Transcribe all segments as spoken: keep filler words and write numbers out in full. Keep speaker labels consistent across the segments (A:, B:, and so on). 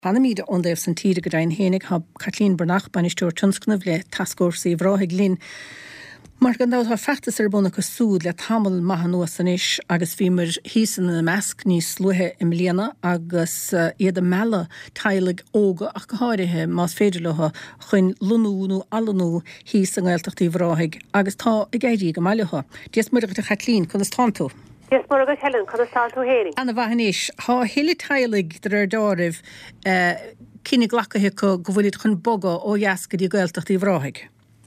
A: Panamíide ondéh san tíide go dain hénig ha Kathleen Bernach banisteúir tunscnamh le tascóirsaí bhráthig lín. Mar gan dáth fetas ar buna go súd le tamil maithe nuas san isis agus bhímar hísan na measc níos sluthe i mbliana agus iad a mela tailig óga ach go háirithe más féidir letha chuin lunúnú alanú hís an gáilteachtaí bhráthig agus tá i gaiirí go mailecha. Díos muireach a Kathleen chun is tantu.
B: Yes, mar agad Helen, chun is tantu héring.
A: Anna bhahanis, há héile tailig dar ar dáirih cinnig glacathe go bhfuilid chun boga ó dheascaí gáilteachtaí bhráthig.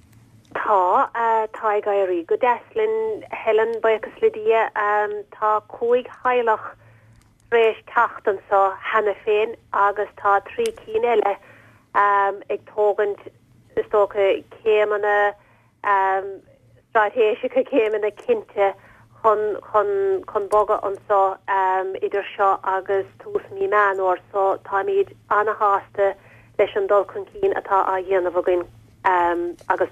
B: Tá, tá gairí go deslin Helen baichas lidia um, tá cúig hailach réis tachtan sa hena féin agus tá trí cín eile um, ag tógant istócha céimena um, stratéisica céimena cinte chun chun chun boga an sa um, idir seo agus tús ní man or so tá míad anna hásta leis an dul chun cín atá a dhéanamh agin um, agus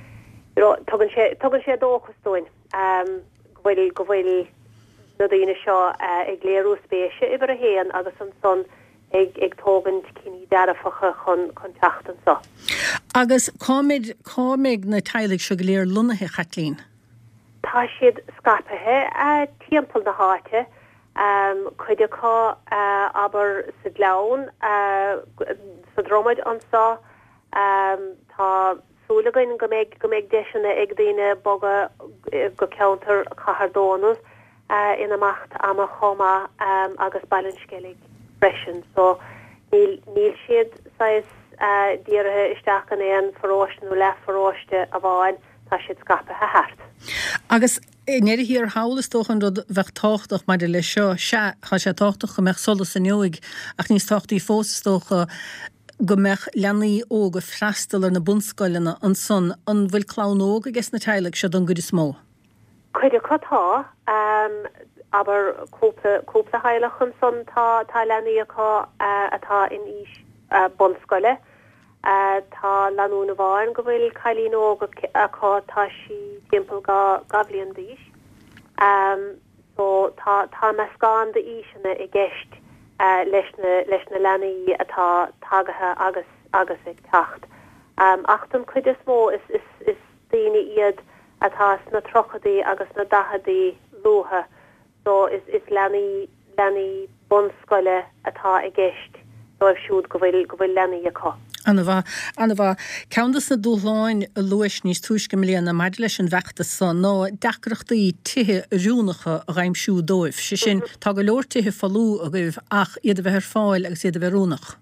B: tugann sé dóchastóin go bhfuil go bhfuil na daoine seo ag léirú spéise ibar a héan agus an son ag ag tógant cinní dearafacha chun chun teachtan sa.
A: Agus cámid cámid na tailig se go léir lunathe Kathleen.
B: Tá siad scapathe timpeall na háite um, chuide cá uh, aber sa leabhán uh, sa dromaid an sa um, tá súlagain go méid go méid deisina ag daoine boga go counter chahardónas uh, ina macht ama choma um, agus balanscélig freisin. So níl níl siad sais uh, díirithe isteach an éan faróisnú le faróiste a bháin tá siad scapathe hart.
A: Agus néir hir hálas tóchan rud bheith táchtach mar de le seo se cha sé táchtach go meach solas san joig ach níos táchtaí fóstócha go meach leanaí óga freistal ar na bunscoilena an son an bhfuil clán óga gus na teilig se don gudi smó.
B: Cuide cotá um, aber cúpla cúpla hailach an son tá tá leanaí aá uh, atá in ís uh, bunscoile. Uh, tá lanú na bháin go bhfuil cailín óga aá tá si timpeall ga gablion díis. Um, so tá tá meascán de ísina i gceist uh, leis na leis na leanaí atá tagathe agus agus ag tacht. Um, ach an chuid is mó is is is daoine iad atá na trochadaí agus na dahadaí lutha. So is is leanaí leanaí bunscoile atá i gceist. So if siúd go bhfuil go bhfuil leanaí aá.
A: Anna bha anna bha ceantas na dúláin luis níos túisce million na maid leis an bheachtas san nó deacreachtaí tithe rúnacha a raimsú dóibh. Si sin tá go leor tithe fallú a goibh ach iad a bheith ar fáil agus iad a bheith rúnach.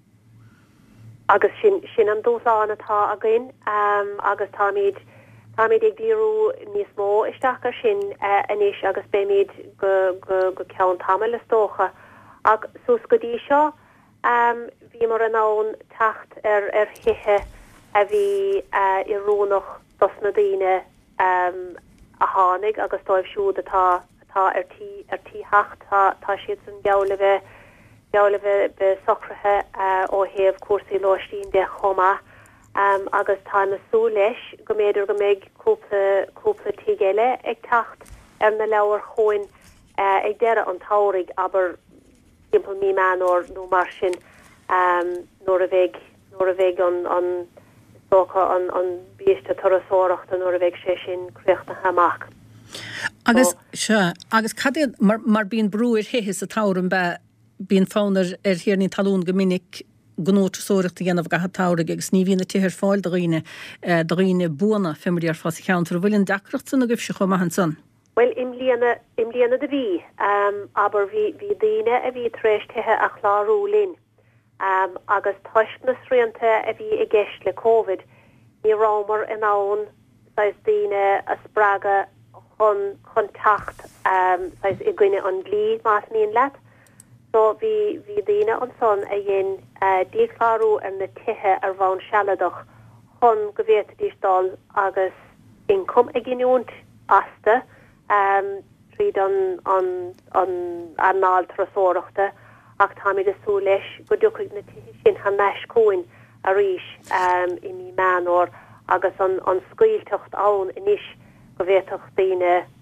B: Agus sin sin an dúláin atá again um, agus tá míid tá míid ag díú níos mó isteach ar sin uh, inis agus bé míid go go go ceann tamil is tócha ag sús go dtí seo Um, bhí mar an án tacht ar ar hithe a bhí uh, i rúnach dos na daoine um, a tháinig agus táibh siúd atá atá ar tí ar tí hacht tá tá siad san geolalahe geolalahe be socrathe uh, ó héamh cuasaí láistín de chomá um, agus tá na sú leis go méidir go méid cúpla cúpla tígeile ag tacht ar na leabhar choin uh, ag deire an táirigh aber timpeall mí man or nó mar sin um, nóair a bheith nóair a bheith an an stócha an an bíiste torasóireachta nóair a bheith sé sin cruochta amach.
A: Agus se agus cad mar mar bíon brúir héhis a táran be bíon fánar ar hiarní talún go minic gnótasóireachta dhéanamh gatha táraigh agus ní bhíonna títhir fáil do riine do riine buana fimmarí ar fása cheantar bhfuil an deacreacht san a gibh se chum maithan san.
B: Well, im liana im liana de bhí, um, aber bhí bhí daoine a bhí tréistithe a chlárúlin, um, agus toisc na srianta a bhí i gceist le Covid, ní rámar in ann sais daoine a sppraga chun chun tacht um, sais i gcuine an blí más níon leat, so bhí bhí daoine an son a dhéon uh, díchlárú ar na tithe ar bhain sealadach chun go bhhéta díosdal agus incom a giniúnt asta, Um, tríd an an an anál trasóireachta ach tá míid a sú leis go dúchaigh na tithe sin ha meis cóin a ríis um, i mí man or agus an an scailteacht ann inis go bhhéadach daoine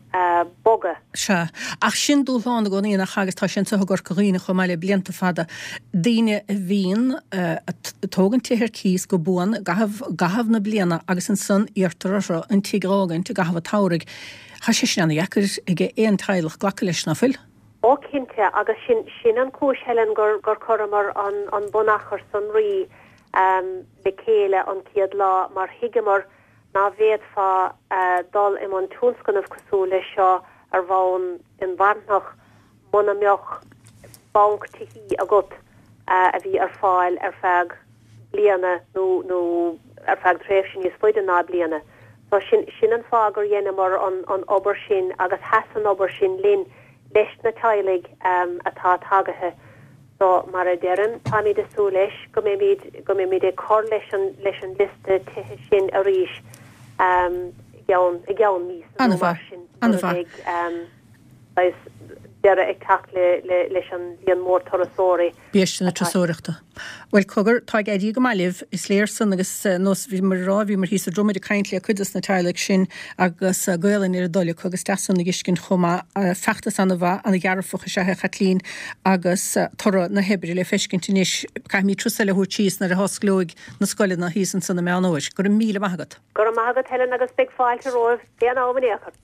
B: boga.
A: Se ach sin dúláánna go íana chagus tá sin tugur goíine chu meile blianta fada daine bhíon tógan tíhir cíos go buan gahabh na bliana agus an san íartar an tírágan tú gahabh táraigh cha sé sin anna dhechar ige éon tailech ghlacha leis na fuil.
B: Ó cinnte agus sin sin an cúis helen gur gur choramar an an bunachar san rí um, le céile an ciad lá mar hiigemar ná bhéad fá uh, dal im an túnscanmh cosú le seo ar bhain in bharnach muna meoch bank tihí agat uh, a bhí ar fáil ar feag bliana nó nó ar feag tréf sin is foiide ná bliana. So sin sin an fágur dhéanamar an an obair sin agus heas an obair sin lin leis na tailig um, atá tagathe. So mar a deran tá mí desú leis go mé míid go mé míid é cor leis an leis an liste tithe sin a ríis um, gean i gean mís
A: an sin
B: um, deire ag tacht le leis an líon mór torasóri.
A: Bíiste na trasóireachta. Well cogur tá éí go mailih is léir san agus nós bhí mar rá bhí mar hí a dromid a caiintli a chuidas na taileach sin agus goilean ar a doile agus desan na giscin chuma feachtas anna bha anna gearfacha sethe chatlín agus torra na hebri le feiscin níis caiimí trusa le hútíos na a hosglóig na scoile na hísan san na meanóis. Gur míle maigad.
B: Gur maigad helen agus big fáil a roih déan ámanéachar.